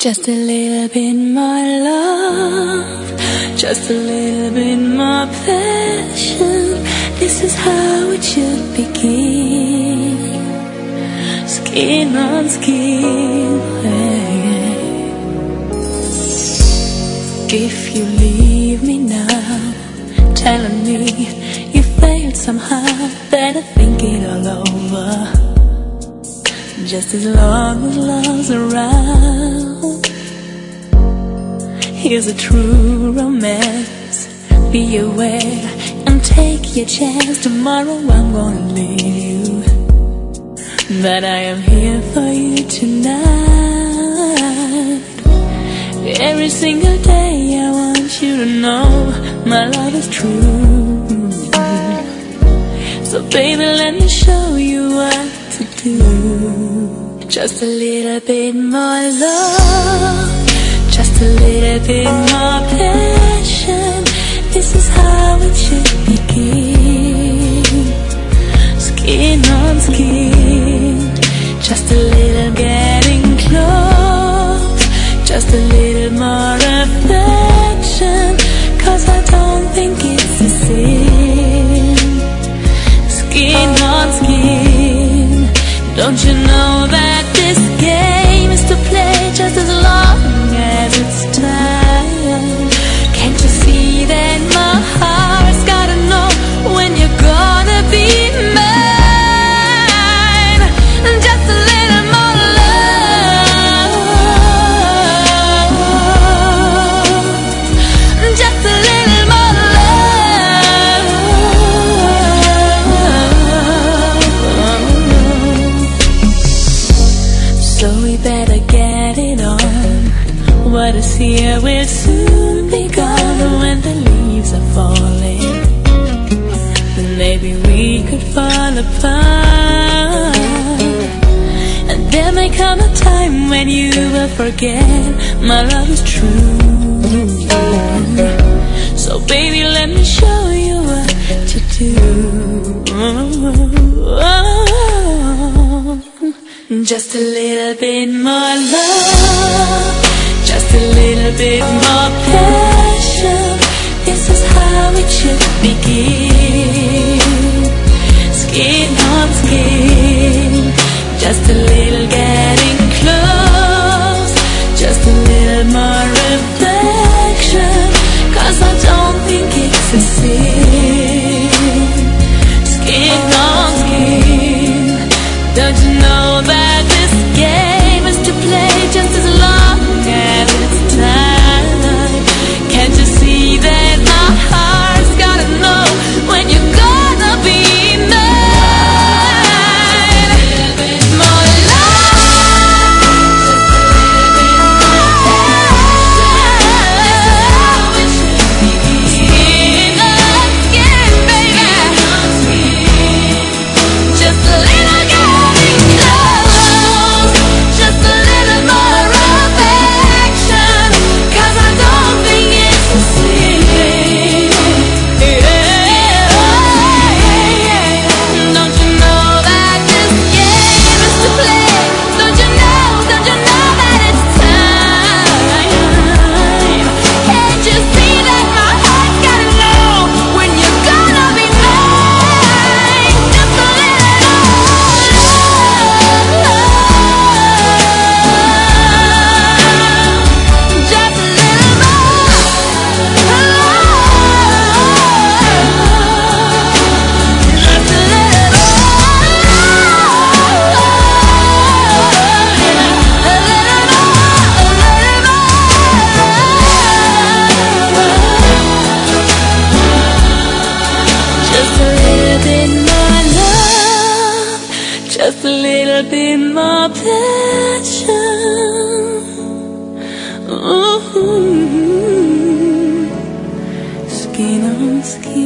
Just a little bit more love, just a little bit more passion. This is how it should begin. Skin on skin. If you leave me now, telling me you failed somehow, better think it all over. Just as long as love's around, here's a true romance. Be aware and take your chance. Tomorrow I'm gonna leave you, but I am here for you tonight. Every single day I want you to know my love is true. So baby, let me show you what to do. Just a little bit more love, just a little bit more passion. This is how it should begin. Skin on skin, just a little getting close, just a little more affection. 'Cause I don't think it's a sin. Skin on skin, don't you know that this game is to play just as long as it's time? Can't you see that my heart's gotta know when you're gonna be mine? Just a little more love, just a little more love. So we better get it on. What is here will soon be gone. When the leaves are falling, then maybe we could fall apart. And there may come a time when you will forget my love is true. So baby, let me show you what to do. Just a little bit more love, just a little bit more passion. This is how it should begin. Skin on skin, just a little getting close, just a little more affection. 'Cause I don't think it's a sin. Skin on skin, don't you know that this game is to play just as long as it's time? Can't you see that my heart's gotta know when you're gonna be mine? More love, skin on skin, baby. Just a little getting close, just a little more affection. 'Cause I don't think it's a sin. Don't you know that this game is to play? Don't you know that it's time? Can't you see that my heart's gotta know when you're gonna be mine? Just a little love, just a little more love, just a little just a little bit more love, just a little bit more passion. Ooh, skin on skin.